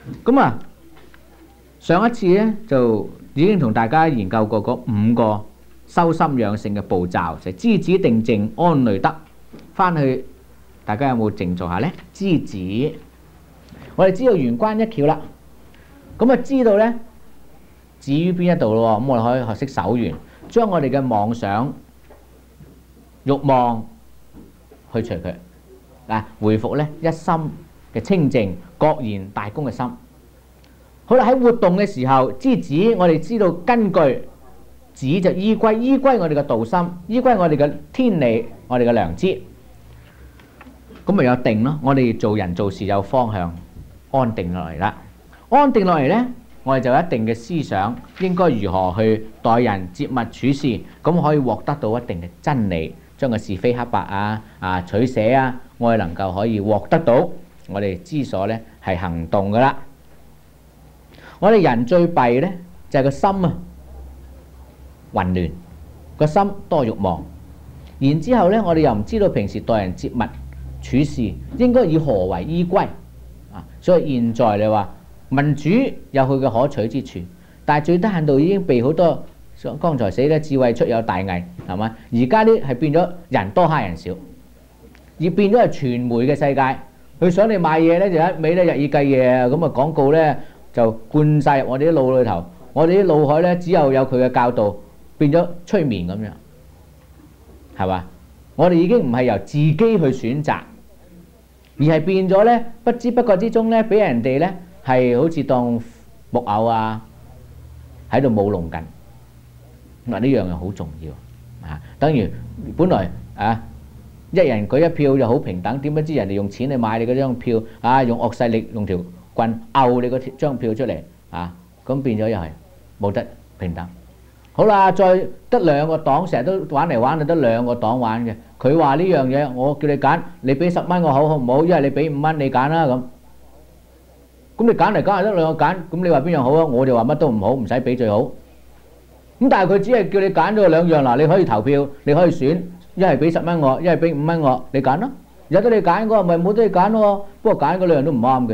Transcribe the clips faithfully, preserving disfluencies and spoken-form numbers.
咁啊，上一次咧就已經同大家研究過嗰五個修心養性嘅步驟，就係知止定靜安慮得。翻去大家有冇靜坐下咧？知止，我哋知道玄關一竅啦，咁啊知道咧止於邊一度咯。咁我哋可以學識守圓，將我哋嘅妄想、慾望去除佢，嗱，回復咧一心嘅清淨、覺然大公嘅心。好啦，喺活動嘅時候，知止，我哋知道根據止就依歸，依歸我哋嘅道心，依歸我哋嘅天理，我哋嘅良知。咁咪有定咯，我哋做人做事有方向，安定落嚟啦。安定落嚟呢，我哋就有一定嘅思想，應該如何去待人接物處事，咁可以獲得到一定嘅真理，將個是非黑白啊啊取捨啊，我哋能夠可以獲得到我哋之所呢係行動噶啦。我哋人最弊呢，就係個心啊混亂，個心多慾望，然之後呢，我哋又唔知道平時待人接物處事應該以何為依歸啊。所以現在你話民主有佢嘅可取之處，但係最低限度已經被好多剛才寫咧智慧出有大偽，係嘛？而家呢係變咗人多蝦人少，而變咗係傳媒嘅世界。佢想你買嘢呢，就一味咧日以繼夜咁啊，廣告呢就灌晒入我哋啲腦裏頭，我哋啲腦海呢，只有有佢嘅教導，變咗催眠咁樣，係嘛？我哋已經唔係由自己去選擇，而係變咗呢，不知不覺之中呢，俾人哋呢係好似當木偶啊喺度舞弄緊。嗱，呢樣嘢好重要啊！等於本來啊一人舉一票就好平等，點不知人哋用錢去買你嗰張票啊，用惡勢力用條棍拗你嗰張票出嚟啊，咁變咗又係冇得平等。好啦，再得兩個黨，成日都玩嚟玩去得兩個黨玩嘅。佢話呢樣嘢，我叫你揀，你俾十蚊我好好唔好？一係你俾五蚊你揀啦咁。咁你揀嚟揀去得兩個揀，咁你話邊樣好啊？我就話乜都唔好，唔使俾最好。咁但係佢只係叫你揀咗兩樣嗱，你可以投票，你可以選，一係俾十蚊我，一係俾五蚊我，你揀咯。有得你揀嗰個咪冇得你揀咯。不過揀嗰兩樣都唔啱嘅，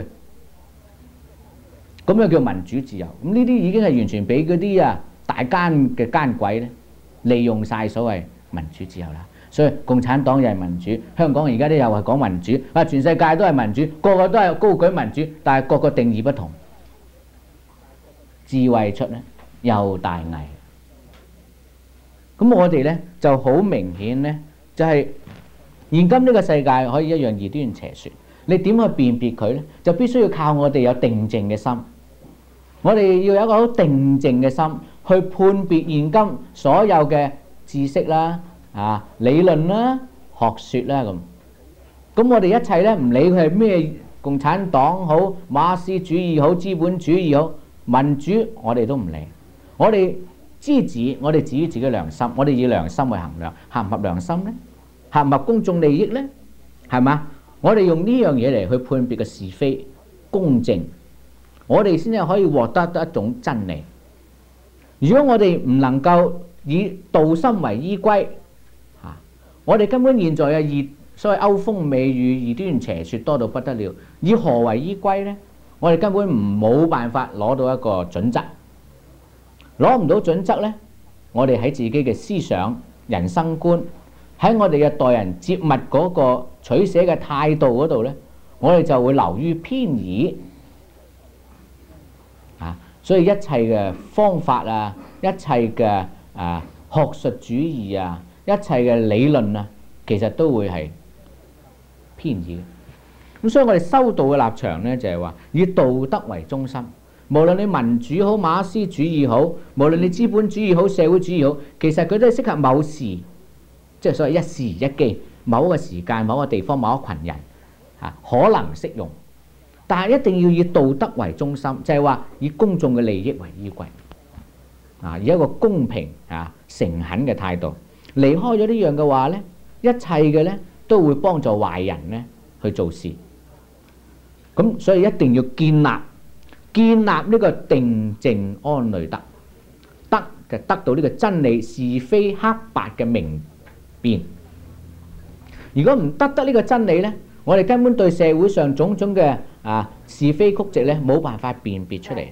咁樣叫民主自由。咁呢啲已經係完全俾嗰啲啊大奸嘅奸鬼咧利用晒所謂民主自由啦。所以共產黨又係民主，香港而家都又係講民主，啊全世界都係民主，個個都係高舉民主，但係個個定義不同，智慧出咧又大偽。咁我哋咧就好明顯咧，就係現今呢個世界可以一樣異端邪說，你點去辨別佢咧？就必須要靠我哋有定靜嘅心，我哋要有一個好定靜嘅心去判別現今所有嘅知識啦、啊理論啦、學説啦咁。咁我哋一切咧唔理佢係咩，共產黨好、馬克思主義好、資本主義好、民主，我哋都唔理，我哋。知止，我哋止於自己良心，我哋以良心去衡量，合唔合良心呢？合唔合公眾利益呢？係嘛？我哋用呢樣嘢嚟去判別嘅是非公正，我哋先至可以獲得一種真理。如果我哋唔能夠以道心為依歸，嚇，我哋根本現在嘅異所謂勾風美語、異端邪説多到不得了，以何為依歸呢？我哋根本唔冇辦法攞到一個準則。攞唔到準則呢，我哋喺自己嘅思想、人生觀，喺我哋嘅待人接物嗰個取捨嘅態度嗰度呢，我哋就會流於偏倚啊！所以一切嘅方法啊，一切嘅啊學術主義啊，一切嘅理論啊，其實都會係偏倚。咁所以我哋修道嘅立場呢，就係話以道德為中心。無論你民主好、馬克思主義好，無論你資本主義好、社會主義好，其實佢都係適合某時，即係所謂一時一機，某一個時間、某個地方、某一群人嚇可能適用，但係一定要以道德為中心，就係話以公眾嘅利益為依歸，啊，以一個公平啊誠懇嘅態度。離開咗呢樣嘅話咧，一切嘅咧都會幫助壞人咧去做事。咁所以一定要建立。建立呢個定靜安慮得，得就得到呢個真理是非黑白嘅明辨。如果唔得得呢個真理呢，我哋根本對社會上種種嘅啊是非曲直咧冇辦法辨別出嚟。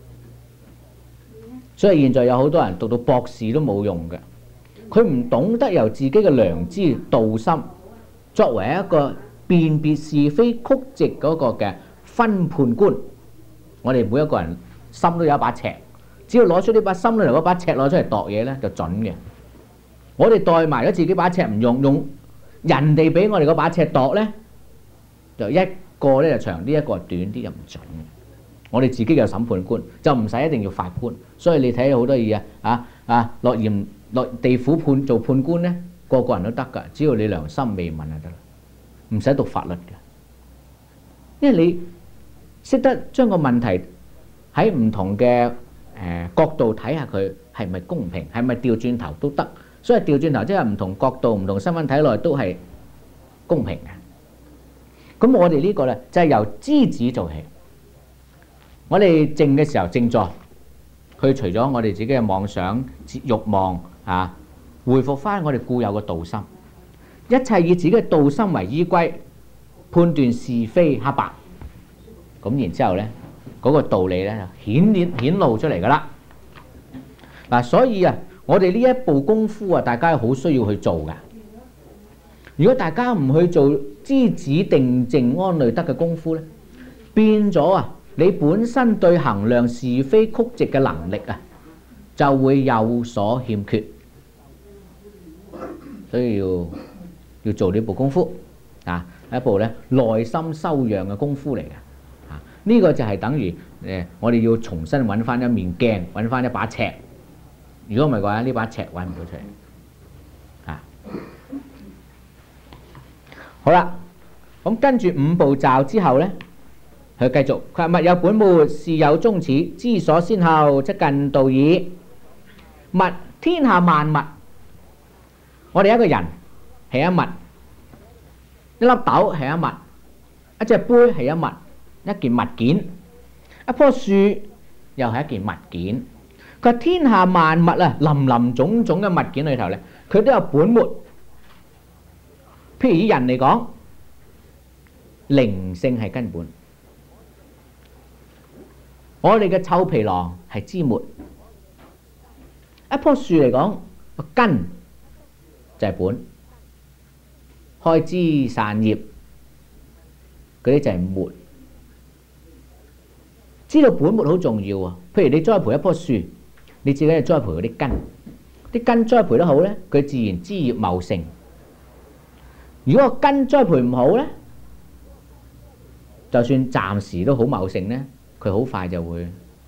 所以現在有好多人讀到博士都冇用嘅，佢唔懂得由自己嘅良知道心作為一個辨別是非曲直嗰個嘅分判官。我哋每一個人心都有一把尺，只要攞出呢把心裏頭嗰把尺攞出嚟度嘢咧就準嘅。我哋代埋咗自己把尺唔用，用人哋俾我哋嗰把尺度咧，就一個咧就長啲，一個短啲就唔準。我哋自己嘅審判官就唔使一定要法官，所以你睇好多嘢啊啊落鹽落地府判做判官咧，個個人都得㗎，只要你良心未泯就得啦，唔使讀法律嘅，因為你識得將個問題喺唔同嘅誒、呃、角度睇下佢係咪公平，係咪調轉頭都得。所以調轉頭即係唔同角度、唔同身份睇落都係公平嘅。咁我哋呢個咧就係、是、由知止做起。我哋靜嘅時候靜坐，去除咗我哋自己嘅妄想、慾望啊，回復翻我哋固有嘅道心，一切以自己嘅道心為依歸，判斷是非黑白。咁然之後咧，嗰、那個道理咧就顯顯顯露出嚟㗎啦。嗱，所以啊，我哋呢一步功夫啊，大家好需要去做㗎。如果大家唔去做知止定靜安慮得嘅功夫咧，變咗啊！你本身對衡量是非曲直嘅能力啊，就會有所欠缺，所以要要做呢步功夫啊，一步咧內心修養嘅功夫嚟嘅啊。呢、這個就係等於誒，我哋要重新揾翻一面鏡，揾翻一把尺。如果唔係嘅話，呢把尺揾唔到出嚟啊。好啦，咁跟住五步驟之後咧。佢繼續，佢話物有本末，事有終始，知所先後，則近道矣。物天下萬物，我哋一個人係一物，一粒豆係一物，一隻杯係一物，一件物件，一棵樹又係一件物件。佢話天下萬物啊，林林種種嘅物件裏頭咧，佢都有本末。譬如以人嚟講，靈性係根本。我哋嘅臭皮囊係枝末，一棵樹嚟講個根就係本，開枝散葉嗰啲就係末。知道本末好重要啊！譬如你栽培一棵樹，你自己係栽培嗰啲根，啲根栽培得好咧，佢自然枝葉茂盛。如果個根栽培唔好咧，就算暫時都好茂盛咧，佢好快就會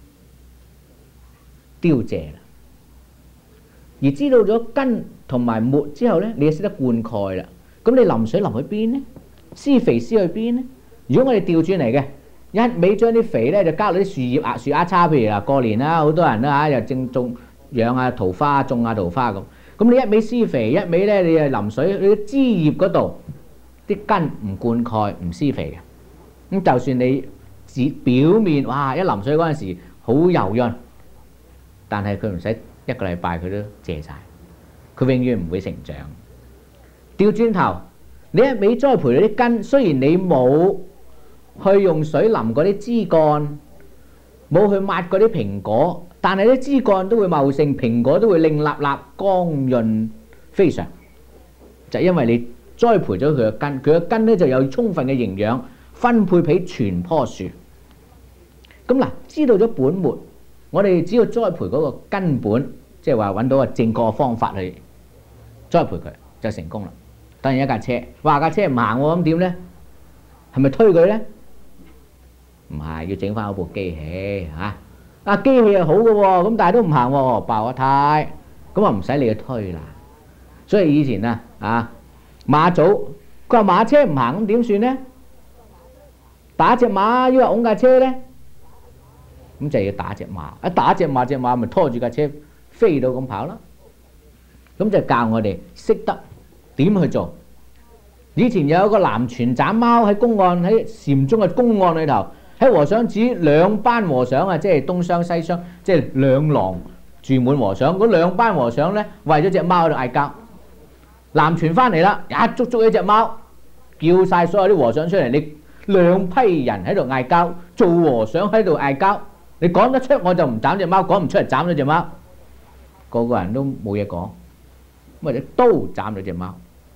凋謝啦。而知道咗根同埋末之後咧，你就識得灌溉啦。咁你淋水淋去邊呢？施肥施去邊呢？如果我哋調轉嚟嘅，一味將啲肥咧就加落啲樹葉啊、樹丫叉，譬如嗱過年啦，好多人啦嚇又正種養下桃花、種下桃花咁。咁你一味施肥，一味咧你又淋水，你啲枝葉嗰度啲根唔灌溉、唔施肥嘅，咁就算你表面哇一淋水嗰陣時好柔潤，但係佢唔使一個禮拜佢都謝晒，佢永遠唔會成長。調轉頭，你一味栽培嗰啲根，雖然你冇去用水淋嗰啲枝幹，冇去抹嗰啲蘋果，但係啲枝幹都會茂盛，蘋果都會靚立立、光潤非常，就因為你栽培咗佢嘅根，佢嘅根咧就有充分嘅營養分配俾全棵樹。咁嗱，知道咗本末，我哋只要栽培嗰個根本，即係話揾到個正確嘅方法去栽培佢，就成功啦。等於一架車，哇架車唔行喎，咁點咧？係咪推佢咧？唔係，要整翻嗰部機器嚇。啊機器係好嘅喎，咁但係都唔行喎，爆咗胎，咁啊唔使你去推啦。所以以前啊啊馬祖，佢話馬車唔行，咁點算咧？打隻馬，要話擁架車咧？咁就要打隻馬，一打隻馬，隻馬咪拖住架車飛到咁跑啦。咁就教我哋識得點去做。以前有一個南泉斬貓喺公案，喺禪宗嘅公案裏頭，喺和尚寺兩班和尚啊，即係東廂西廂，即係兩廊住滿和尚。嗰兩班和尚咧，為咗隻貓喺度嗌交。南泉翻嚟啦，一捉捉一隻貓，叫晒所有啲和尚出嚟，你兩批人喺度嗌交，做和尚喺度嗌交，你講得出我就唔斬隻貓，講唔出嚟斬咗隻貓，個個人都冇嘢講，或者都斬咗隻貓。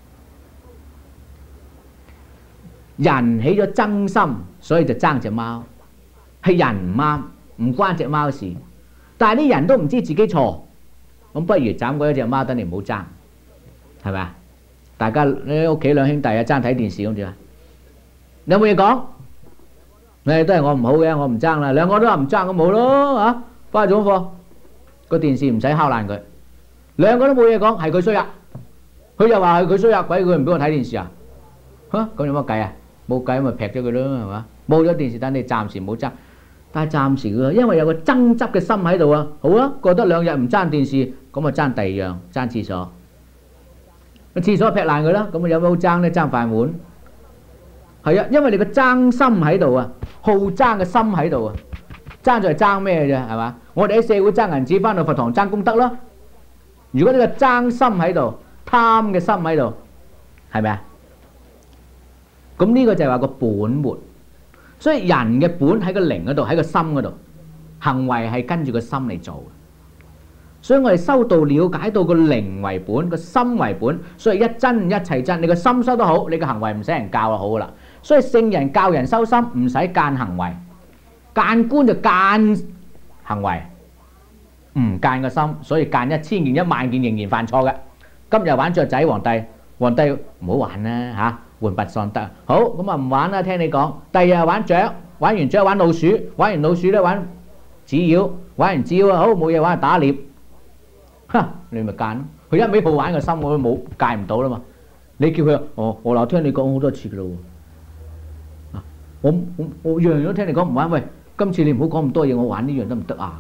人起咗爭心，所以就爭隻貓，係人唔啱，唔關隻貓事。但係啲人都唔知自己錯，咁不如斬嗰一隻貓，等你唔好爭，係咪啊？大家你屋企兩兄弟啊，爭睇電視咁點啊？你有冇嘢講？誒，都係我唔好嘅，我唔爭啦。兩個都話唔爭咁冇咯嚇，翻去做功課，個電視唔使敲爛佢。兩個都冇嘢講，係佢衰啊！佢又話係佢衰啊，鬼佢唔俾我睇電視啊！嚇，咁有乜計啊？冇計咪劈咗佢咯，係嘛？冇咗電視，等你暫時唔好爭。但係暫時嘅，因為有個爭執嘅心喺度啊。好啊，覺得兩日唔爭電視，咁啊爭第二樣，爭廁所。個廁所劈爛佢啦，咁啊有乜好爭咧？爭飯碗。係啊，因為你個爭心喺度啊，好爭嘅心喺度啊，爭就係爭咩啫？係嘛？我哋喺社會爭銀紙，翻到佛堂爭功德咯。如果呢個爭心喺度，貪嘅心喺度，係咪啊？咁呢個就係話個本末。所以人嘅本喺個靈嗰度，喺個心嗰度，行為係跟住個心嚟做。所以我哋修道了解到個靈為本，個心為本，所以一真一切真。你個心修得好，你個行為唔使人教就好噶啦。所以聖人教人修心，唔使間行為，間觀就間行為，唔間個心。所以間一千件一萬件仍然犯錯嘅。今日玩雀仔，皇帝皇帝唔好玩啦嚇。換拔喪得好咁啊，唔玩啦，聽你講。第二日玩雀，玩完雀玩老鼠，玩完老鼠咧玩紙鷂，玩完紙鷂啊，好冇嘢玩打獵，哈你咪間咯。佢一味好玩個心，我都冇戒唔到啦嘛。你叫佢哦，我嗱聽你講好多次噶啦喎，啊我我我樣樣都聽你講唔玩，喂今次你唔好講咁多嘢，我玩呢樣得唔得啊？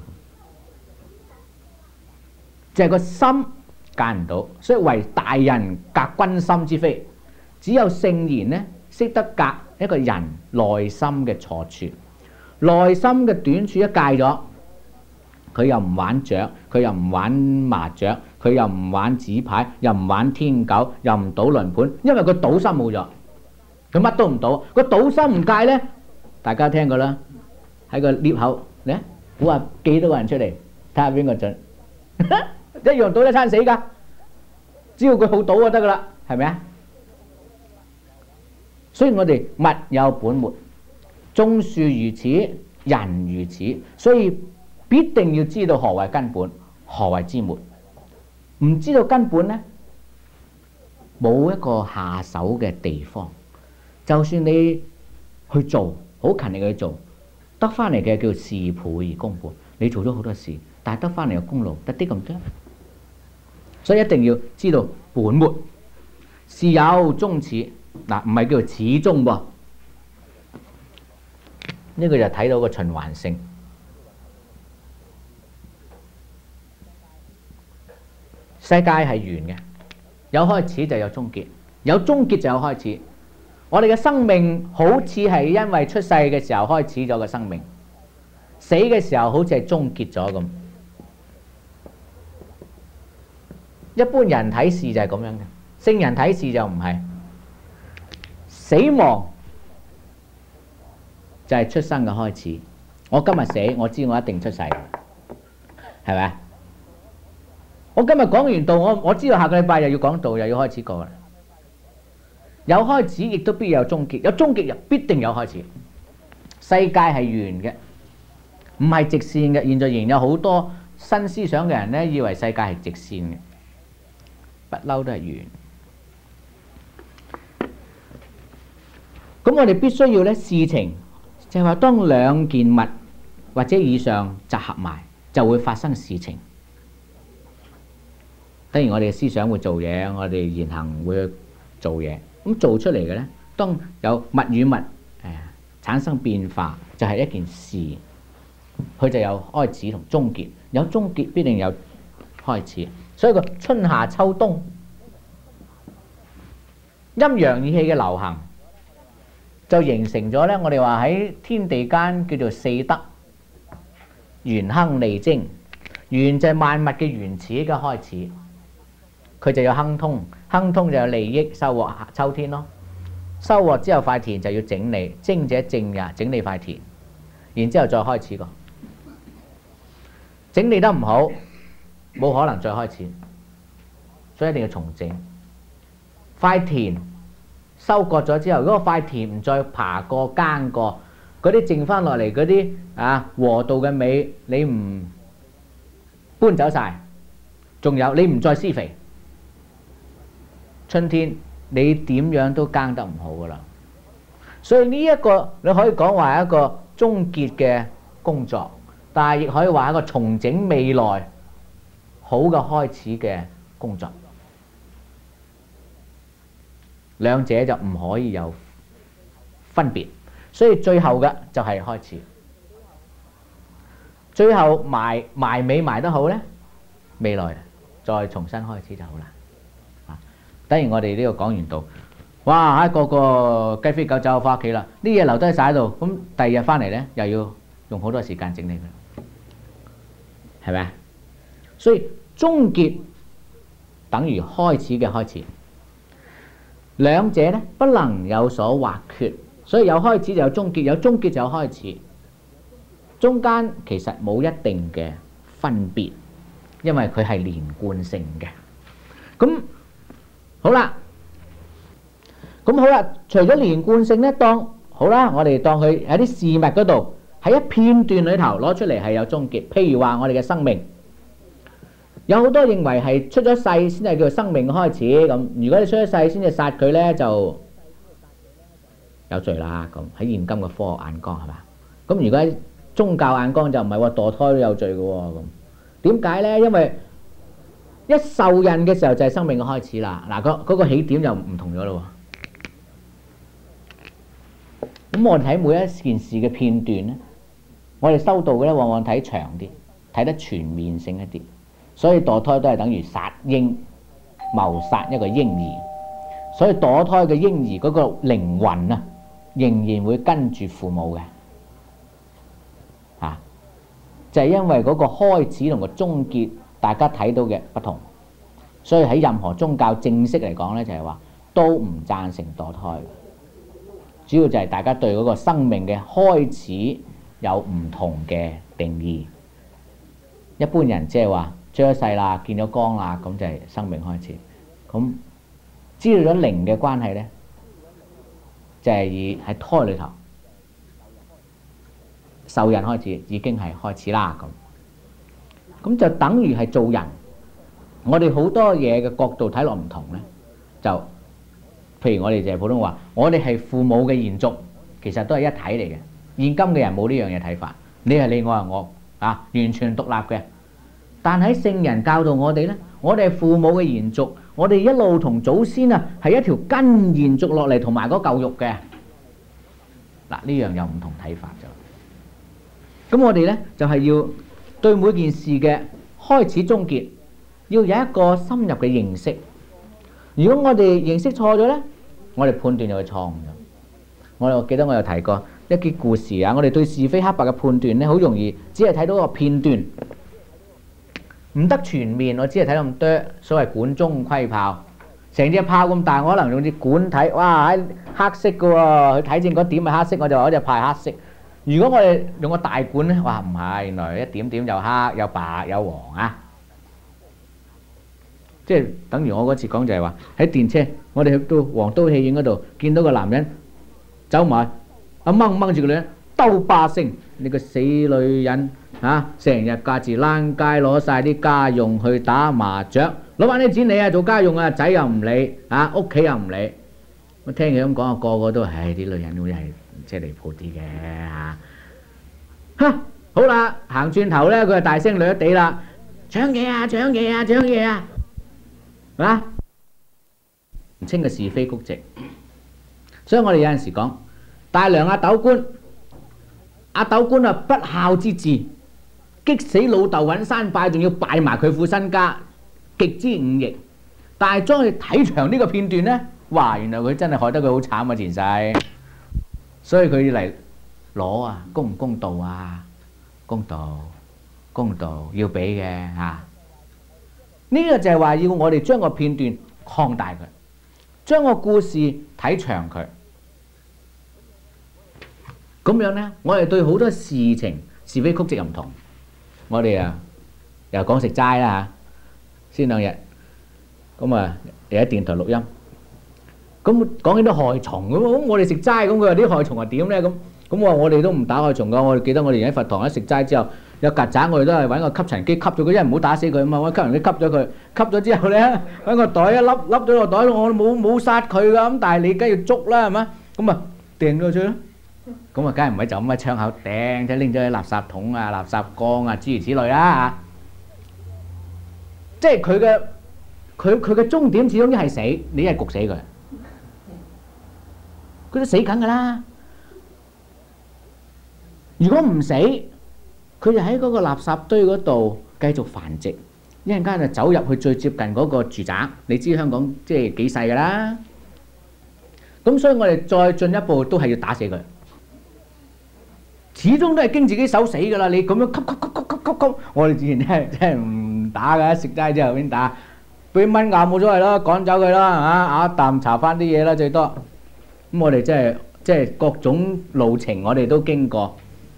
就係個心間唔到，所以為大人隔軍心之非。只有聖賢呢，識得隔一個人內心嘅錯處，內心嘅短處一戒咗，佢又唔玩雀，佢又唔玩麻雀，佢又唔玩紙牌，又唔玩天九，又唔賭輪盤，因為佢賭心冇咗，佢乜都唔賭。個賭心唔戒呢，大家聽過啦，喺個 lift 口咧，估下幾多個人出嚟，睇下邊個準，一樣賭得餐死㗎，只要佢好賭就得㗎啦，係咪啊？所以我哋物有本末，種樹如此，人如此，所以必定要知道何為根本，何為之末。唔知道根本呢，冇一個下手嘅地方。就算你去做，好勤力去做，得翻嚟嘅叫事倍而功半。你做咗好多事，但係得翻嚟嘅功勞得啲咁多。所以一定要知道本末，事有終始。嗱，唔係叫做始終噃，呢個就睇到個循環性。世界係圓嘅，有開始就有終結，有終結就有開始。我哋嘅生命好似係因為出世嘅時候開始咗個生命，死嘅時候好似係終結咗咁。一般人睇事就係咁樣嘅，聖人睇事就唔係。死亡就係出生嘅開始。我今日死，我知我一定出世，係咪？我今日講完道，我我知道下個禮拜又要講道，又要開始過啦。有開始，亦都必有終結；有終結，又必定有開始。世界係圓嘅，唔係直線嘅。現在仍然有好多新思想嘅人呢，以為世界係直線嘅，不嬲都係圓。咁我哋必須要咧，事情就係話，當兩件物或者以上集合埋，就會發生事情。當然我哋嘅思想會做嘢，我哋言行會做嘢。咁做出嚟嘅咧，當有物與物誒產生變化，就係一件事，佢就有開始同終結。有終結必定有開始。所以個春夏秋冬陰陽二氣嘅流行，就形成咗咧，我哋話喺天地間叫做四德，元亨利貞。元就係萬物嘅原始嘅開始，佢就有亨通，亨通就有利益收穫秋天咯。 收穫之後塊田就要整理，蒸者正日整理塊田，然之後再開始個。整理得唔好，冇可能再開始，所以一定要重整。塊田收割咗之後，如果塊田唔再爬過耕過，嗰啲剩翻落嚟嗰啲啊禾稻嘅尾，你唔搬走晒，仲有你唔再施肥，春天你點樣都耕得唔好噶啦。所以呢一個你可以講話係一個終結嘅工作，但係亦可以話係一個重整未來好嘅開始嘅工作。兩者就唔可以有分別，所以最後嘅就係開始。最後埋埋尾埋得好呢，未來再重新開始就好啦。啊，等於我哋呢個講完道，哇！個個雞飛狗走翻屋企啦，啲嘢留低晒喺度，咁第二日翻嚟呢，又要用好多時間整理佢，係咪啊？所以終結等於開始嘅開始。兩者咧不能有所或缺，所以有開始就有終結，有終結就有開始，中間其實冇一定嘅分別，因為佢係連貫性嘅。咁好啦，咁好啦，除咗連貫性咧，當好啦，我哋當佢喺啲事物嗰度，喺一片段裏頭攞出嚟係有終結。譬如話我哋嘅生命。有好多認為係出咗世先係叫做生命嘅開始咁。如果你出咗世先至殺佢呢，就有罪啦。咁喺現今嘅科學眼光係嘛？咁如果喺宗教眼光就唔係喎，墮胎都有罪嘅喎。咁點解呢？因為一受孕嘅時候就係生命嘅開始啦。嗱，嗰嗰個起點就唔同咗咯。咁我哋睇每一件事嘅片段呢，我哋收到嘅咧往往睇長啲，睇得全面性一啲。所以墮胎都係等於殺嬰、謀殺一個嬰兒，所以墮胎嘅嬰兒嗰個靈魂啊，仍然會跟住父母嘅，啊，就係因為嗰個開始同個終結，大家睇到嘅不同，所以喺任何宗教正式嚟講咧，就係話都唔贊成墮胎，主要就係大家對嗰個生命嘅開始有唔同嘅定義，一般人即係話。出咗世啦，見咗光啦，咁就係生命開始。咁知道咗靈嘅關係呢，就係以喺胎裏頭受孕開始，已經係開始啦。咁咁就等於係做人。我哋好多嘢嘅角度睇落唔同呢，就譬如我哋就係普通話，我哋係父母嘅延續，其實都係一體嚟嘅。現今嘅人冇呢樣嘢睇法，你係你，我係我，啊，完全獨立嘅。但喺聖人教導我哋呢，我哋係父母嘅延續，我哋一路同祖先啊係一條根延續落嚟，同埋嗰嚿肉嘅。嗱，呢樣有唔同睇法就。咁我哋呢，就係要對每件事嘅開始終結要有一個深入嘅認識。如果我哋認識錯咗呢，我哋判斷就會錯誤咗。我我記得我有提過一啲故事啊，我哋對是非黑白嘅判斷呢，好容易只係睇到一個片段。唔得全面，我只係睇到咁多，所謂管中窺豹，成隻豹咁大，我可能用隻管睇，哇，喺黑色嘅喎，佢睇見嗰點係黑色，我就話嗰隻豹係黑色。如果我哋用個大管咧，哇，唔係，原來一點點又黑又白有黃啊！即係等於我嗰次講就係話喺電車，我哋去到皇都戲院嗰度，見到個男人走埋，一掹掹住個女人，兜巴聲，你個死女人！嚇！成日掛住躝街攞晒啲家用去打麻雀，攞翻啲錢你啊做家用啊，仔又唔理，嚇屋企又唔理。我聽佢咁講啊，個個都係啲女人好似係即係離譜啲嘅嚇。嚇！好啦，行轉頭咧，佢就大聲掠地啦，搶嘢啊！搶嘢啊！搶嘢啊！係嘛？唔清嘅是非曲直，所以我哋有陣時講大梁阿斗官，阿斗官啊不孝之至。激死老豆揾山拜，仲要拜埋佢副身家，極之忤逆。但係將佢睇長呢個片段呢，哇！原來佢真係害得佢好慘啊前世，所以佢嚟攞啊，公唔公道啊？公道，公道要俾嘅嚇。呢個就係話要我哋將個片段擴大佢，將個故事睇長佢， 咁樣咧，我哋對好多事情是非曲直又唔同。我哋啊又講食齋啦嚇，先兩日咁啊又喺電台錄音，咁講起啲害蟲咁，咁我哋食齋咁，佢話啲害蟲係點咧？咁咁我話我哋都唔打害蟲噶，我哋記得我哋喺佛堂一食齋之後，有曱甴我哋都係揾個吸塵機吸咗佢，因為唔好打死佢啊嘛，揾吸塵機吸咗佢，吸咗之後咧揾個袋一粒粒咗落袋，我冇冇殺佢噶，咁但係你梗係要捉啦係嘛？咁啊掟咗出去咯。咁啊，梗係唔係就咁喺窗口掟，即係拎咗喺垃圾桶啊、垃圾缸啊諸如此類啦嚇。即係佢嘅佢佢嘅終點始終一係死，你一係焗死佢，佢都死緊㗎啦。如果唔死，佢就喺嗰個垃圾堆嗰度繼續繁殖，一陣間就走入去最接近嗰個住宅。你知香港即係幾細㗎啦。咁所以我哋再進一步都係要打死佢。始終都係經自己手死㗎啦！你咁樣吸吸吸吸吸吸吸，我哋自然真係真係唔打㗎，食齋之後先打，俾蚊咬冇所謂啦，趕走佢啦，嚇咬一啖搽翻啲嘢啦最多。咁我哋真係即係各種路程我哋都經過，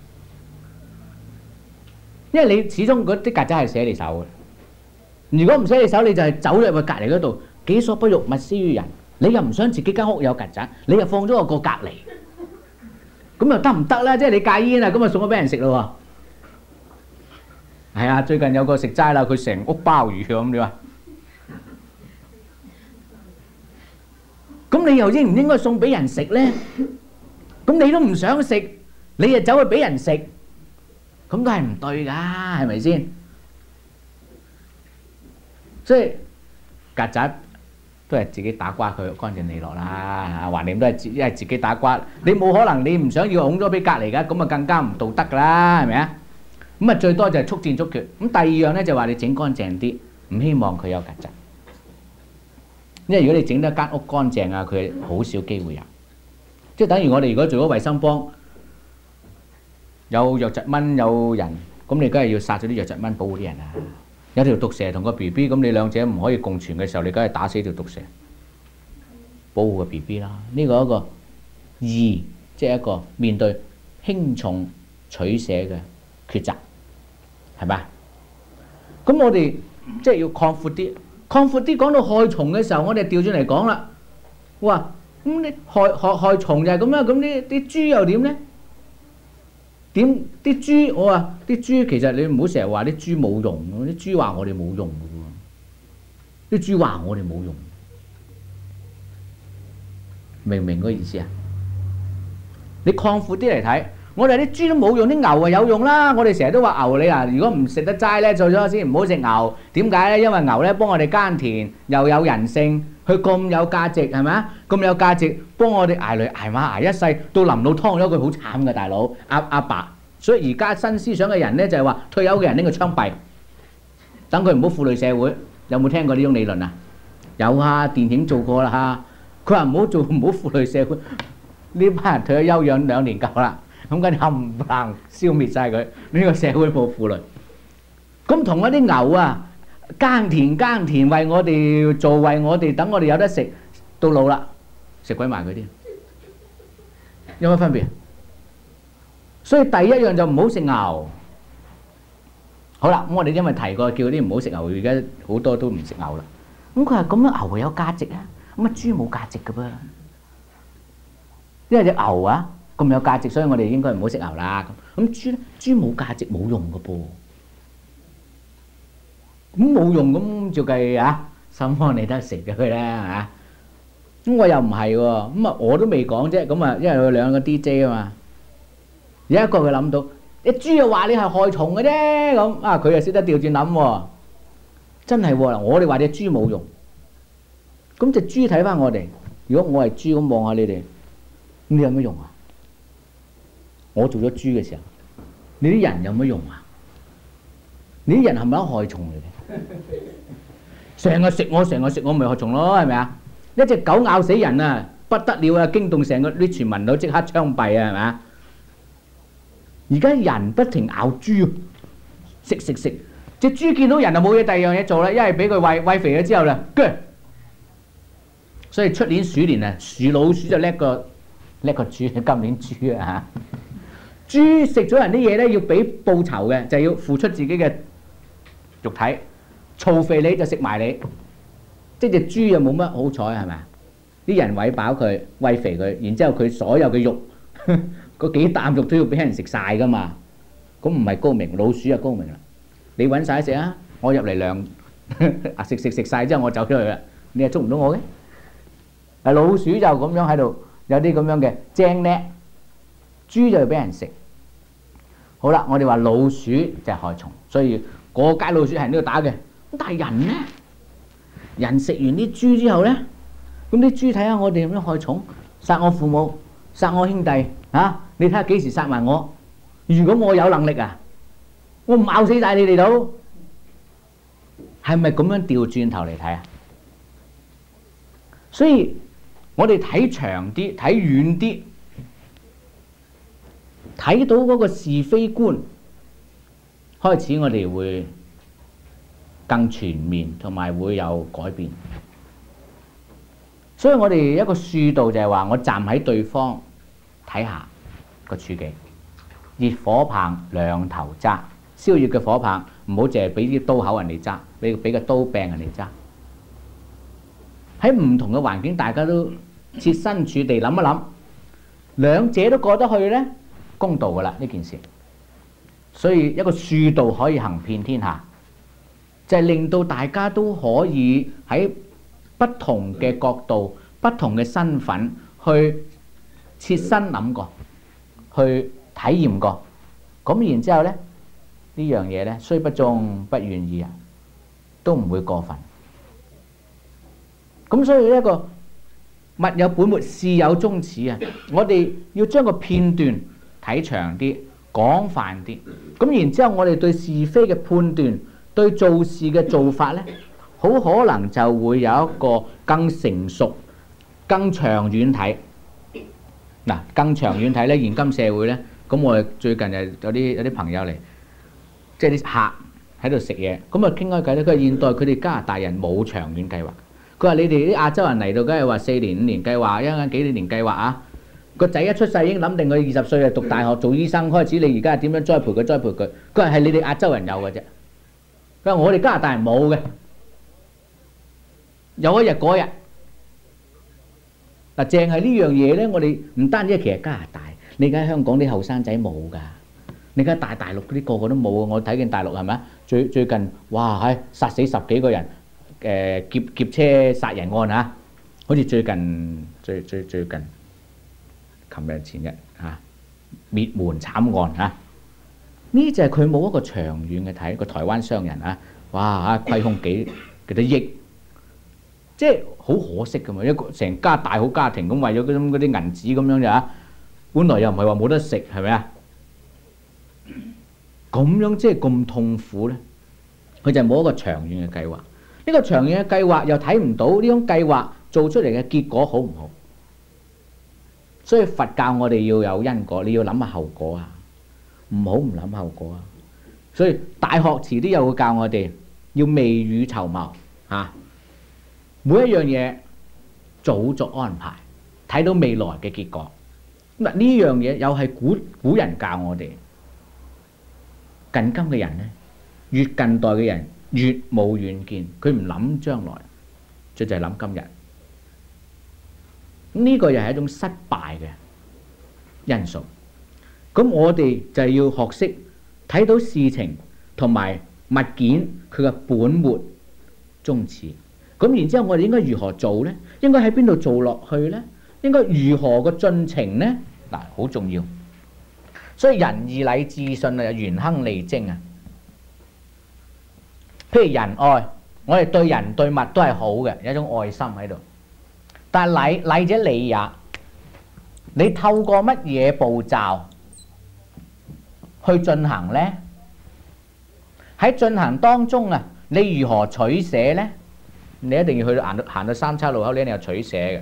因為你始終嗰啲曱甴係寫你手嘅。如果唔寫你手，你就係走入去隔離嗰度，己所不欲，勿施於人。你又唔想自己間屋有曱甴，你又放咗個過隔離。咁又得唔得咧？即係你戒煙啊，咁啊送咗俾人食咯喎。係啊，最近有個食齋啦，佢成屋鮑魚咁點啊？咁你又應唔應該送俾人食咧？咁你都唔想食，你又走去俾人食，咁都係唔對㗎，係咪先？即係曱甴。都係自己打瓜佢乾淨利落啦，橫掂都係自一係自己打瓜，你冇可能你唔想要拱咗俾隔離㗎，咁啊更加唔道德㗎啦，係咪啊？咁啊最多就係速戰速決。咁第二樣咧就話你整乾淨啲，唔希望佢有曱甴，因為如果你整得間屋乾淨啊，佢好少機會有。即係等於我哋如果做咗衞生幫，有瘧疾蚊有人，咁你梗係要殺咗啲瘧疾蚊保護啲人啊。有條毒蛇同個 B B， 咁你兩者唔可以共存嘅時候，你梗係打死條毒蛇，保護個 B B 啦。呢個一個義，即係一個面對輕重取捨嘅抉擇，係咪？咁我哋即係要擴闊啲，擴闊啲講到害蟲嘅時候，我哋調轉嚟講啦。哇，咁你害害害蟲就係咁啦，咁啲啲豬又點咧？點啲豬？我話啲豬其實你唔好成日話啲豬冇用，啲豬話我哋冇用嘅喎，啲豬話我哋冇用，明唔明嗰個意思啊？你擴闊啲嚟睇，我哋啲豬都冇用，啲牛啊有用啦。我哋成日都話牛你啊，如果唔食得齋咧，做咗先唔好食牛。點解咧？因為牛咧幫我哋耕田，又有人性，佢咁有價值係咪啊？咁有價值，幫我哋捱嚟捱馬捱一世，到臨老劏咗佢好慘嘅大佬阿阿爸。所以而家新思想嘅人咧就係話退休嘅人拎佢槍斃，等佢唔好負累社會。有冇聽過呢種理論啊？有啊，電影做過啦嚇。佢話唔好做，唔好負累社會。呢班人退咗休養兩年夠啦，咁跟住冚唪唥消滅曬佢，呢個社會冇負累。咁同嗰啲牛啊，耕田耕田為我哋做，為我哋等我哋有得食，到老啦食鬼埋佢啲，有乜分別？所以第一樣就唔好食牛。好啦，咁我哋因為提過叫啲唔好食牛，而家好多都唔食牛啦。咁佢話咁樣牛有價值啊，咁啊豬冇價值㗎噃。因為隻牛啊咁有價值，所以我哋應該唔好食牛啦。咁咁豬咧，豬冇價值冇用嘅噃。咁冇用咁照計啊，心安理得食咗佢啦嚇。咁我又唔係喎，咁啊我都未講啫。咁啊，因為佢兩個 D J 啊嘛，有一個佢諗到，啲豬又話你係害蟲嘅啫。咁啊，佢又識得調轉諗喎，真係喎。我哋話隻豬冇用，咁隻豬睇翻我哋。如果我係豬咁望下你哋。你有乜用啊？我做咗豬嘅時候，你啲人有乜用啊？你啲人係咪一害蟲嚟嘅？成日食我，成日食我，咪害蟲咯，係咪啊？一隻狗咬死人啊，不得了啊，驚動成個啲全民都即刻槍斃啊，係咪啊？而家人不停咬豬，食食食，隻豬見到人就冇嘢，第二樣嘢做啦，一係俾佢餵餵肥咗之後啦，鋸。所以出年鼠年啊，鼠老鼠就叻過。叻個豬，今年豬啊嚇！ 豬食咗人啲嘢咧，要俾報酬嘅，就係要付出自己嘅肉體，嘈肥你就食埋你。即係隻豬又冇乜好彩係咪啊？啲人餵飽佢，餵肥佢，然之後佢所有嘅肉，嗰幾啖肉都要俾人食晒噶嘛。咁唔係高明，老鼠就高明啦。你揾晒食啊，我入嚟量啊食食食晒之後我走咗去啦，你係捉唔到我嘅。啊老鼠就咁樣喺度有啲咁樣嘅精叻，豬就要俾人食。好啦，我哋話老鼠就係害蟲，所以個街老鼠係人都要打嘅。咁但係人咧，人食完啲豬之後咧，咁啲豬睇下我哋有咩害蟲，殺我父母，殺我兄弟啊！你睇下幾時殺埋我？如果我有能力啊，我唔咬死晒你哋都，係咪咁樣調轉頭嚟睇啊？所以我哋睇長啲，睇遠啲，睇到嗰個是非觀，開始我哋會更全面，同埋會有改變。所以我哋一個恕道就係話，我站喺對方睇下個處境。熱火棒兩頭揸，燒熱嘅火棒唔好淨係俾啲刀口人哋揸，俾俾個刀柄人哋揸。喺唔同嘅環境，大家都設身處地諗一諗，兩者都過得去咧，公道噶啦呢件事。所以一個恕道可以行遍天下，就係令到大家都可以喺不同嘅角度、不同嘅身份去切身諗過，去體驗過，咁然之後咧，呢樣嘢咧，雖不中不願意啊，都唔會過分。咁所以一個物有本末，事有終始啊！我哋要將個片段睇長啲、廣泛啲，咁然之後我哋對是非嘅判斷、對做事嘅做法咧，好可能就會有一個更成熟、更長遠睇。嗱，更長遠睇咧，現今社會咧。咁我哋最近就有啲有啲朋友嚟，即係啲客喺度食嘢，咁啊傾開偈咧。佢話現代佢哋加拿大人冇長遠計劃。佢話你哋啲亞洲人嚟到，梗係話四年五年計劃，一陣間幾年計劃啊。個仔一出世已經諗定佢二十歲就讀大學做醫生，開始你而家係點樣栽培佢栽培佢。佢話係你哋亞洲人有嘅啫。佢話我哋加拿大人冇嘅，有一日嗰日嗱，淨係呢樣嘢咧，我哋唔單止其實加拿大。你而家香港啲後生仔冇㗎，你而家大大陸嗰啲個個都冇啊！我睇見大陸係咪啊？最最近哇係殺死十幾個人，誒劫劫車殺人案啊！好似最近最最最近，琴日前日嚇滅門慘案嚇，呢就係佢冇一個長遠嘅睇，個台灣商人啊，哇嚇虧空幾幾多億，即係好可惜㗎嘛！一個成家大好家庭咁為咗嗰種嗰啲銀紙咁樣就嚇。本來又唔係話冇得食，係咪啊？咁樣即係咁痛苦咧，佢就冇一個長遠嘅計劃。呢個長遠嘅計劃又睇唔到呢種計劃做出嚟嘅結果好唔好？所以佛教我哋要有因果，你要諗下後果啊，唔好唔諗後果啊。所以大學遲啲又會教我哋要未雨綢繆嚇，每一樣嘢早作安排，睇到未來嘅結果。嗱，呢樣嘢又係古古人教我哋，近今嘅人咧，越近代嘅人越冇遠見，佢唔諗將來，就就係諗今日。呢個又係一種失敗嘅因素。咁我哋就係要學識睇到事情同埋物件佢嘅本末終始。咁然之後我哋應該如何做咧？應該喺邊度做落去咧？應該如何個進程咧？嗱，好重要。所以仁義禮智信啊，元亨利貞啊。譬如仁愛，我哋對人對物都係好嘅，有一種愛心喺度。但係禮禮者利也，你透過乜嘢步驟去進行咧？喺進行當中啊，你如何取捨咧？你一定要去到行到行到三叉路口，你一定要取捨嘅。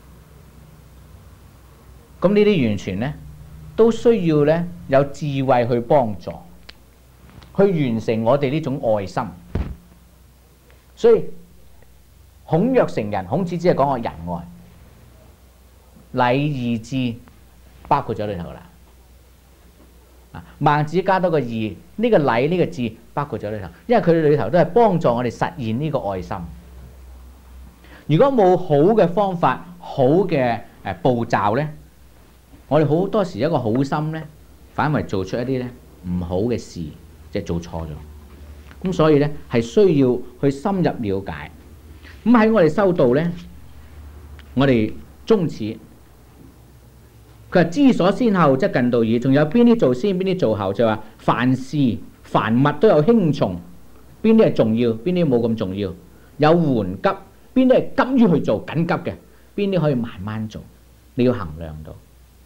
咁呢啲完全咧都需要咧有智慧去幫助，去完成我哋呢種愛心。所以孔曰成仁，孔子只係講個仁愛、禮義智包括咗裏頭啦。 啊，孟子加多個義，呢、這個禮呢、這個智包括咗裏頭，因為佢裏頭都係幫助我哋實現呢個愛心。如果冇好嘅方法、好嘅誒步驟咧，我哋好多時一個好心咧，反為做出一啲咧唔好嘅事，即係做錯咗。咁所以咧係需要去深入了解。咁喺我哋修道咧，我哋宗旨，佢話知所先後則近道矣。仲有邊啲做先，邊啲做後，就話凡事凡物都有輕重，邊啲係重要，邊啲冇咁重要，有緩急，邊啲係急於去做緊急嘅，邊啲可以慢慢做，你要衡量到。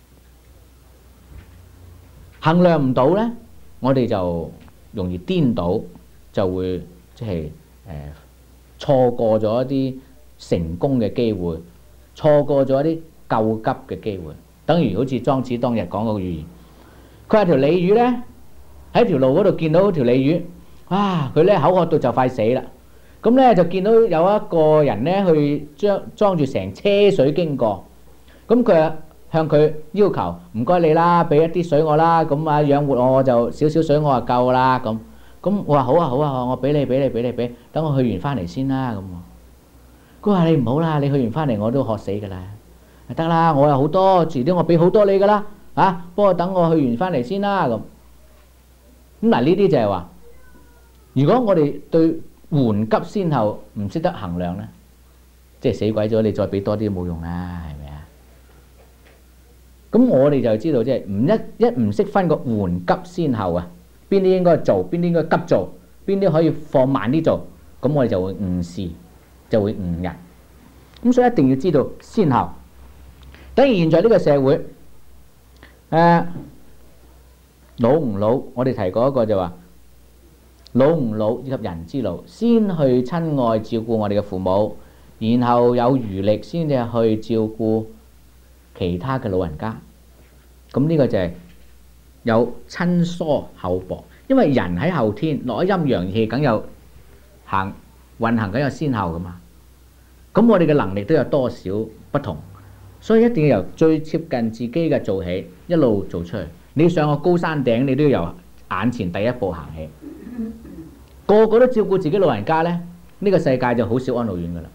衡量唔到咧，我哋就容易顛倒，就會即係誒錯過咗一啲成功嘅機會，錯過咗一啲救急嘅機會。等於好似莊子當日講嗰個寓言，佢話條鯉魚咧喺條路嗰度見到條鯉魚，哇！佢咧口渴到就快死啦。咁咧就見到有一個人咧去將裝住成車水經過，咁佢向佢要求唔該你啦，俾一啲水我啦，咁啊養活我，我就少少水我就夠啦咁。咁我話好啊好啊，我俾你俾你俾你俾，等我去完翻嚟先啦咁。佢話你唔好啦，你去完翻嚟我都渴死㗎啦。得啦，我有好多，遲啲我俾好多你㗎啦，啊，不過等我去完翻嚟先啦咁。咁嗱呢啲就係話，如果我哋對緩急先後唔識得衡量咧，即係死鬼咗，你再俾多啲冇用啦，係咪啊？咁我哋就知道即係唔一一唔識分個緩急先後啊，邊啲應該做，邊啲應該急做，邊啲可以放慢啲做，咁我哋就會誤事，就會誤人。咁所以一定要知道先後。等於現在呢個社會，誒、呃、老唔老？我哋提過一個就話老唔老以及人之老，先去親愛照顧我哋嘅父母，然後有餘力先至去照顧其他嘅老人家。咁呢個就係有親疏厚薄，因為人喺後天落咗陰陽氣，梗有行運行，梗有先後噶嘛。咁我哋嘅能力都有多少不同。所以一定要由最接近自己嘅做起，一路做出去。你要上個高山頂，你都要由眼前第一步行起。個個都照顧自己老人家呢，呢個世界就好少安老院噶啦。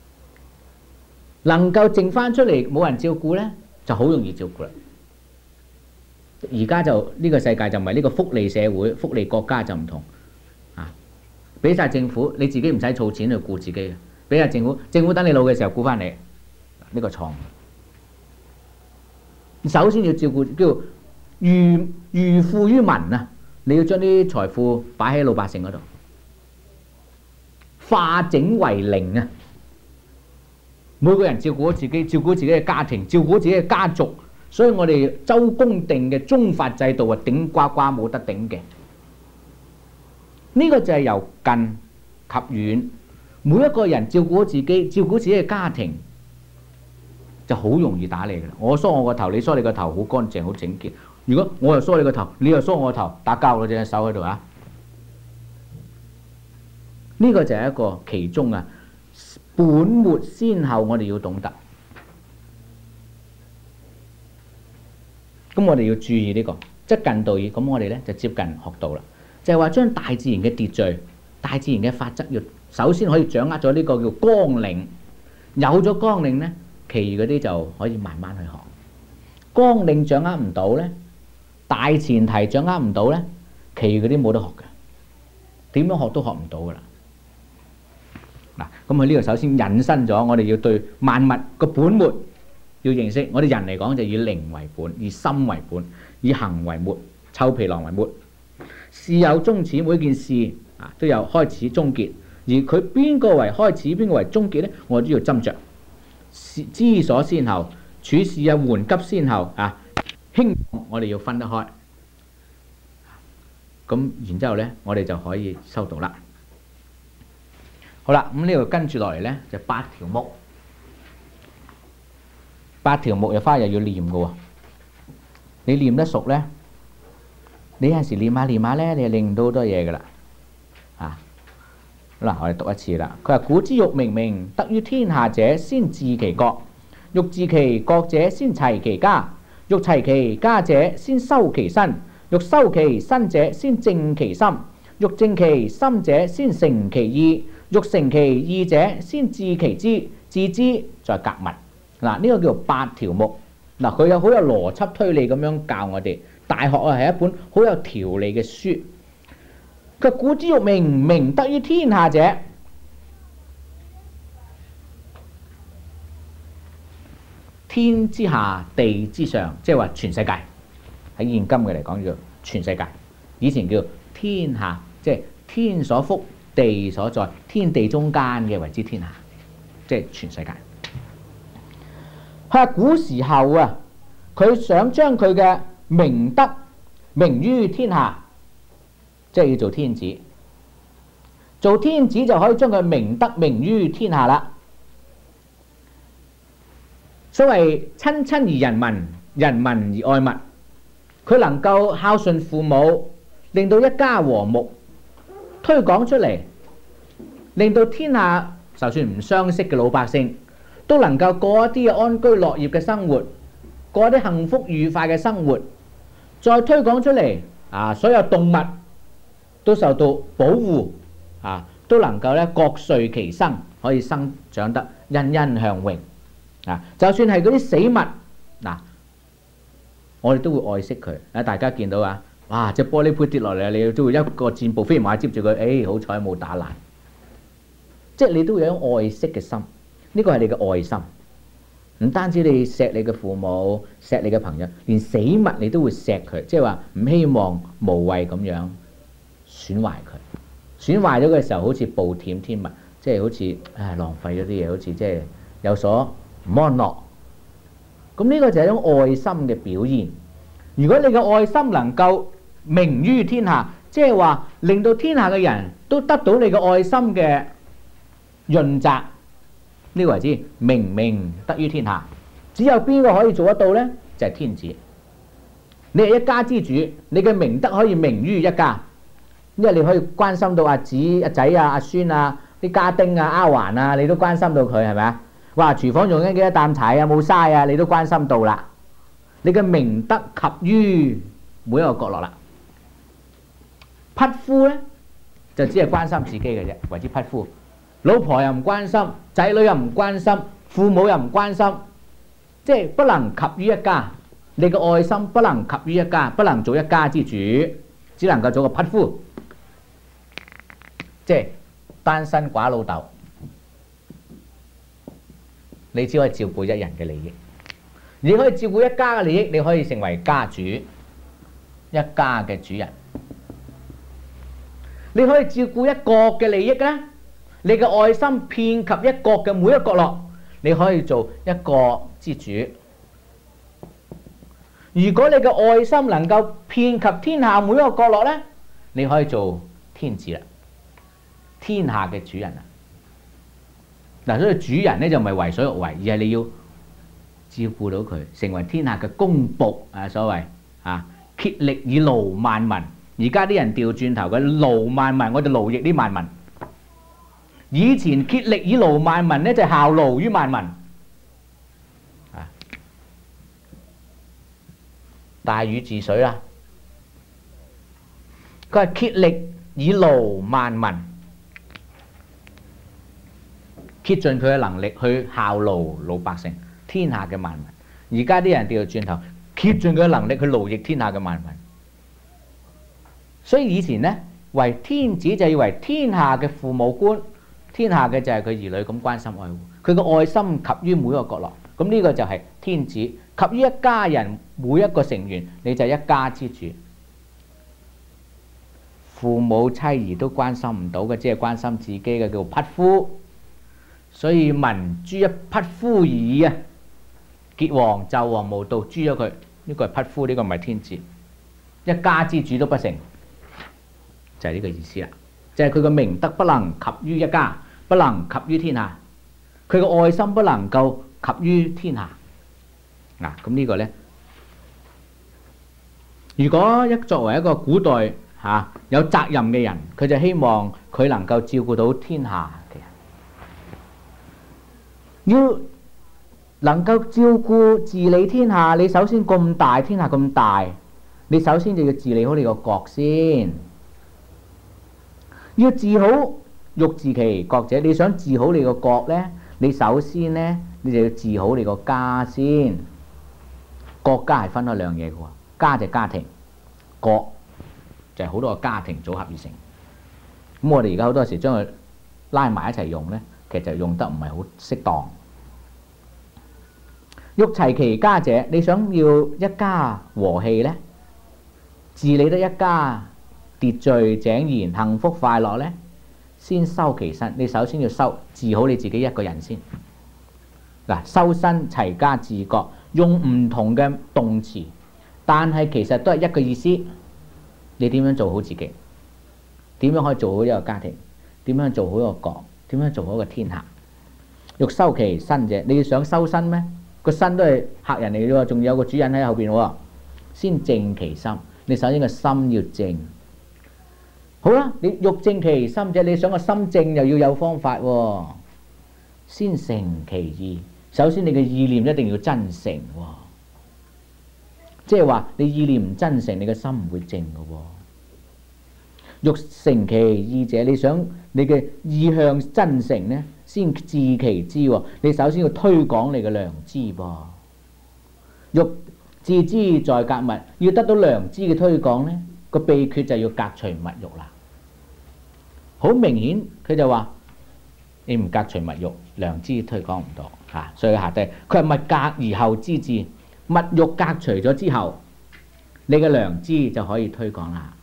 能夠剩翻出嚟冇人照顧呢，就好容易照顧啦。而家就呢個世界就唔係呢個福利社會，福利國家就唔同啊！俾晒政府，你自己唔使儲錢去顧自己嘅，俾晒政府，政府等你老嘅時候顧翻你，呢個錯誤。首先要照顧叫預預富於民啊！你要將啲財富擺喺老百姓嗰度，化整為零啊！每個人照顧自己，照顧自己嘅家庭，照顧自己嘅家族。所以我哋周公定嘅宗法制度啊，頂呱呱冇得頂嘅。呢個就係由近及遠，每一個人照顧自己，照顧自己嘅家庭，就好容易打你㗎啦。我梳我個頭，你梳你個頭，好乾淨，好整潔。如果我又梳你個頭，你又梳我個頭，打交嗰隻手喺度啊！呢個就係一個其中啊，本末先後，我哋要懂得。咁我哋要注意呢個，即係近道義。咁我哋咧就接近學道啦，就係話將大自然嘅秩序、大自然嘅法則，要首先可以掌握咗呢個叫綱領。有咗綱領咧，其餘嗰啲就可以慢慢去學。綱領掌握唔到咧，大前提掌握唔到咧，其餘嗰啲冇得學嘅，點樣學都學唔到噶啦。嗱，咁佢呢度首先引申咗，我哋要對萬物個本末要認識。我哋人嚟講就以靈為本，以心為本，以行為末，臭皮囊為末。事有終始，每件事啊都有開始終結。而佢邊個為開始，邊個為終結咧？我都要斟酌。知所先後，處事啊緩急先後啊，輕重我哋要分得開。咁然之後咧，我哋就可以收到啦。好啦，咁呢度跟住落嚟咧就八條目。八條目又翻又要念嘅喎，你念得熟咧，你有陣時念下念下咧，你就令到好多嘢嘅啦。啊，嗱，我哋讀一次啦。佢話：古之欲明明德於天下者，先治其國；欲治其國者，先齊其家；欲齊其家者，先修其身； 欲修其身者，先正其心；欲正其心者，先誠其意；欲誠其意者，先致其知。致知在格物。嗱，呢個叫做八條目。嗱，佢有好有邏輯推理咁樣教我哋。大學啊係一本好有條理嘅書。佢古之欲明，明德於天下者，天之下，地之上，即係話全世界。喺現今嘅嚟講叫全世界。以前叫天下，即係天所覆，地所在，天地中間嘅為之天下，即係全世界。佢話古時候啊，佢想將佢嘅明德明於天下。即係要做天子，做天子就可以將佢明德明於天下啦。所謂親親而仁民，仁民而愛物，佢能夠孝順父母，令到一家和睦，推廣出嚟，令到天下就算唔相識嘅老百姓都能夠過一啲安居樂業嘅生活，過一啲幸福愉快嘅生活，再推廣出嚟啊！所有動物都受到保護啊，都能夠咧各遂其生，可以生長得欣欣向榮啊！就算係嗰啲死物嗱，我哋都會愛惜佢啊！大家見到啊，哇！隻玻璃杯跌落嚟，你都會一個箭步飛埋接住佢，誒好彩冇打爛，即係你都會有一種愛惜嘅心。呢個係你嘅愛心，唔單止你錫你嘅父母、錫你嘅朋友，連死物你都會錫佢，即係話唔希望無謂咁樣損壞佢，損壞咗嘅時候好似暴殄天物，即係好似唉浪費咗啲嘢，好似即係有所唔安樂。咁呢個就係一種愛心嘅表現。如果你嘅愛心能夠明於天下，即係話令到天下嘅人都得到你嘅愛心嘅潤澤，呢個為之明明德於天下。只有邊個可以做得到呢？就係天子。你係一家之主，你嘅明德可以明於一家。因為你可以關心到阿子、阿仔啊、阿孫啊、啲家丁啊、丫鬟啊，你都關心到佢係咪啊？哇！廚房用緊幾多擔柴啊？冇嘥啊？你都關心到啦。你嘅明德及於每一個角落啦。匹夫咧就只係關心自己嘅啫，為之匹夫。老婆又唔關心，仔女又唔關心，父母又唔關心，即係不能及於一家。你嘅愛心不能及於一家，不能做一家之主，只能夠做個匹夫。即係單身寡老豆，你只可以照顧一人嘅利益，你可以照顧一家嘅利益，你可以成為家主，一家嘅主人。你可以照顧一國嘅利益咧，你嘅愛心遍及一國嘅每一角落，你可以做一國之主。如果你嘅愛心能夠遍及天下每一個角落咧，你可以做天子啦。天下嘅主人啊！嗱，所以主人咧就唔係為所欲為，而係你要照顧到佢，成為天下嘅公僕啊！所謂啊，竭力以勞萬民。而家啲人調轉頭嘅勞萬民，我哋勞役啲萬民。以前竭力以勞萬民咧，就係效勞於萬民啊！大禹治水啦，佢係竭力以勞萬民。竭盡佢嘅能力去效勞老百姓，天下嘅萬民。而家啲人掉轉頭，竭盡佢嘅能力去勞役天下嘅萬民。所以以前呢，為天子就以為天下嘅父母官，天下嘅就係佢兒女咁關心愛護，佢嘅愛心及於每一個角落。咁呢個就係天子，及於一家人每一個成員，你就係一家之主。父母妻兒都關心唔到嘅，只係關心自己嘅，叫匹夫。所以民誅一匹夫而已啊！桀王紂王無道，誅咗佢。呢個係匹夫，呢個唔係天子。一家之主都不成，就係呢個意思啦。就係佢嘅明德不能及於一家，不能及於天下。佢嘅愛心不能夠及於天下。嗱，咁呢個呢，如果一作為一個古代嚇有責任嘅人，佢就希望佢能夠照顧到天下。要能夠照顧治理天下，你首先咁大，天下咁大， 你首先就要治理好你個國先。要治好欲治其國者，你想治好你個國呢，你首先呢，你就要治好你個家先。國家係分開兩嘢嘅喎，家就家庭，國就係好多個家庭組合而成。咁我哋而家好多時將佢拉埋一齊用呢，其實就用得唔係好適當。欲齊其家者，你想要一家和氣呢，治理得一家秩序井然、幸福快樂呢，先修其身。你首先要修治好你自己一個人先。嗱，修身齊家治國，用唔同嘅動詞，但係其實都係一個意思。你點樣做好自己？點樣可以做好一個家庭？點樣做好一個國？點樣做好一個天下？欲修其身者，你要想修身咩？個身都係客人嚟嘅喎，仲有個主人喺後邊喎。先正其心，你首先個心要正。好啦，你欲正其心者，你想個心正又要有方法喎。先誠其意，首先你嘅意念一定要真誠喎。即係話你意念唔真誠，你嘅心唔會正嘅喎。欲誠其意者，你想你嘅意向真誠呢，先致其知喎。你首先要推廣你嘅良知噃。欲致之在格物，要得到良知嘅推廣呢，個秘訣就要革除物欲啦。好明顯佢就話你唔革除物欲，良知推廣唔到嚇。所以下低佢係物革而後知之，物欲革除咗之後，你嘅良知就可以推廣啦。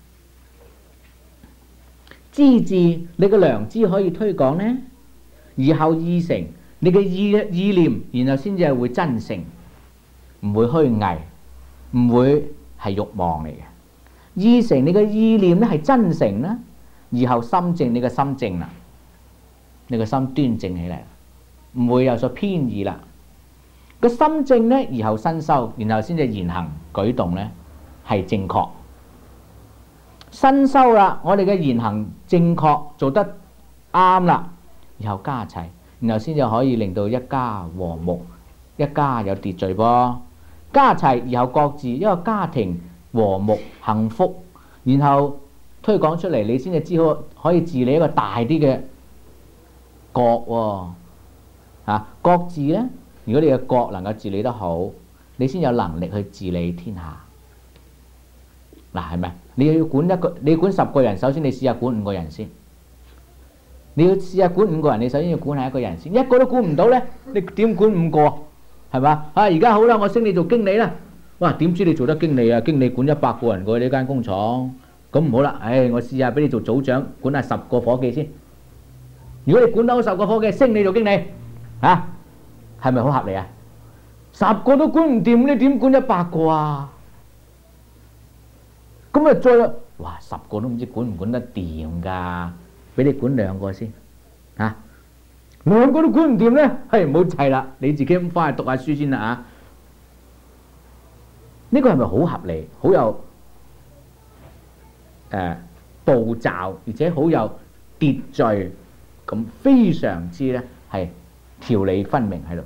知字你嘅良知可以推廣呢，而後意誠，你嘅意意念，然後先至係會真誠，唔會虛偽，唔會係慾望嚟嘅。意誠你嘅意念咧係真誠啦，而後心正，你嘅心正啦，你嘅心端正起嚟，唔會有所偏異啦。個心正咧，而後身修，然後先至言行舉動咧係正確。身修啦，我哋嘅言行正確，做得啱啦，然後家齊，然後先至可以令到一家和睦，一家有秩序噃。家齊，然後各自一個家庭和睦幸福，然後推廣出嚟，你先至知可可以治理一個大啲嘅國喎。啊，國治咧，如果你嘅國能夠治理得好，你先有能力去治理天下。嗱，係咪？你要管一個，你要管十個人，首先你試下管五個人先。你要試下管五個人，你首先要管下一個人先。一個都管唔到咧，你點管五個？係嘛？啊，而家好啦，我升你做經理啦。哇，點知你做得經理啊？經理管一百個人過呢間工廠，咁唔好啦。唉，我試下俾你做組長，管下十個夥計先。如果你管到十個夥計，升你做經理，啊，係咪好合理啊？十個都管唔掂，你點管一百個啊？咁啊，再哇十個都唔知管唔管得掂㗎？俾你管兩個先，嚇兩個都管唔掂咧，係唔好砌啦！你自己咁翻去讀下書先啦啊！呢個係咪好合理？好有誒步驟，而且好有秩序，咁非常之咧係條理分明喺度。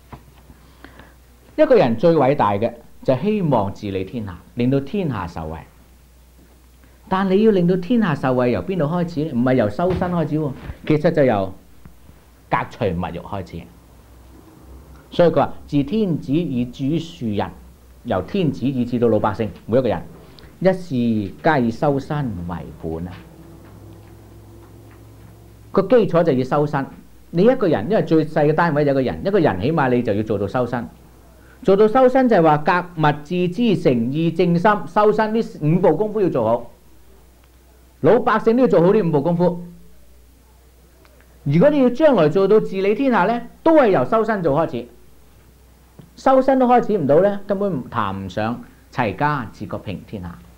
一個人最偉大嘅就係希望治理天下，令到天下受惠。但你要令到天下受惠，由邊度開始？唔係由修身開始喎，其實就由革除物欲開始。所以佢話：自天子以至於庶人，由天子以至到老百姓，每一個人一事皆以修身為本啊！個基礎就要修身。你一個人，因為最細嘅單位就一個人，一個人起碼你就要做到修身。做到修身就係話格物致知誠意正心，修身呢五步功夫要做好。老百姓都要做好呢五步功夫。如果你要將來做到治理天下呢，都係由修身做開始。修身都開始唔到呢，根本談唔上齊家治國平天下。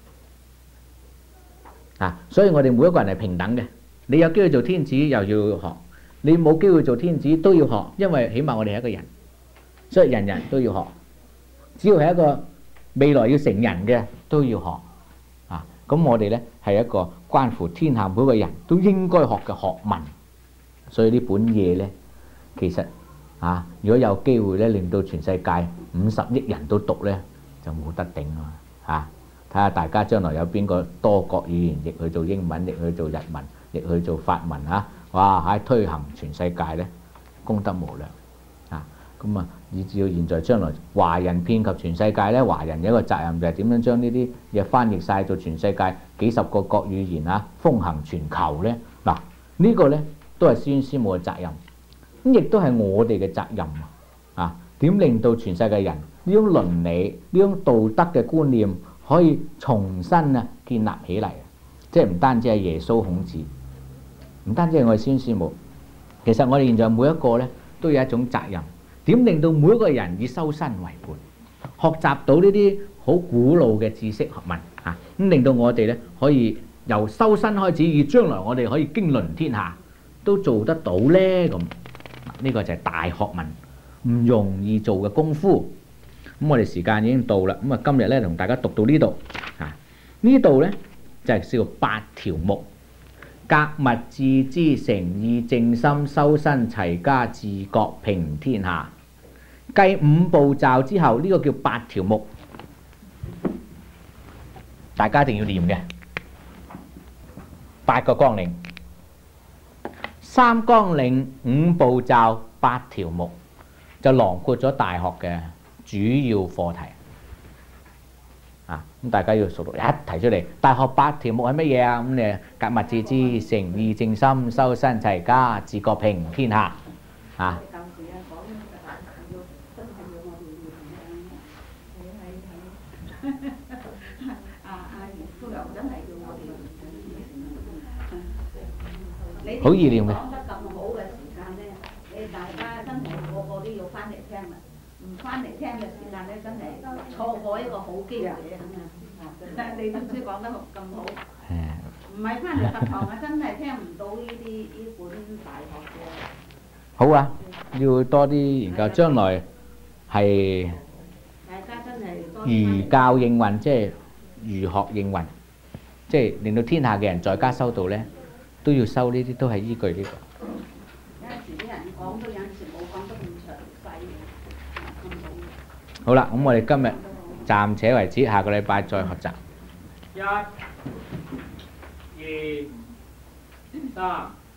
啊，所以我哋每一個人係平等嘅。你有機會做天子又要學，你冇機會做天子都要學，因為起碼我哋係一個人，所以人人都要學。只要係一個未來要成人嘅都要學。啊，咁我哋呢係一個關乎天下每個人都應該學嘅學問。所以呢本嘢呢，其實啊，如果有機會呢，令到全世界五十億人都讀呢，就冇得頂啊！嚇， 睇下大家將來有邊個多國語言譯去做英文，譯去做日文，譯去做法文啊！哇！喺推行全世界咧，功德無量啊！咁啊，以至到現在將來華人遍及全世界咧，華人有一個責任就係點樣將呢啲嘢翻譯晒做全世界幾十個國語言啊，風行全球咧。嗱，呢個咧都係師兄師母嘅責任，咁亦都係我哋嘅責任啊！點令到全世界人呢種倫理、呢種道德嘅觀念可以重新啊建立起嚟？即係唔單止係耶穌孔子，唔單止係我哋師兄師母，其實我哋現在每一個咧都有一種責任。點令到每一個人以修身為本，學習到呢啲好古老嘅知識學問啊，咁令到我哋咧可以由修身開始，以將來我哋可以經綸天下都做得到咧咁。呢個就係大學問，唔容易做嘅功夫。咁我哋時間已經到啦，咁啊今日咧同大家讀到呢度啊，呢度咧就係叫做八條目：格物致知、誠意正心、修身齊家、治國平天下。計五步驟之後，呢、這個叫八條目，大家一定要念嘅。八個綱領，三綱領五步驟八條目，就囊括咗大學嘅主要課題。啊，咁大家要熟讀一提出嚟。大學八條目係乜嘢啊？咁你格物致知、誠意正心、修身齊家、治國平天下。啊！好易念嘅。講得咁好嘅時間咧，你大家真係個個都要翻嚟聽啦。唔翻嚟聽嘅時間咧，真係錯過一個好機會啊！你都唔知講得咁好。唔係翻嚟佛堂啊，真係聽唔到呢啲呢本大學嘅。好啊，要多啲研究，將來係寓教應運，即係寓學應運，即係令到天下嘅人在家修道咧，都要修呢啲，都係依據呢個。有陣時啲人講都有陣時冇講得咁詳細。好啦，咁我哋今日暫且為止，下個禮拜再學習。一、二、三。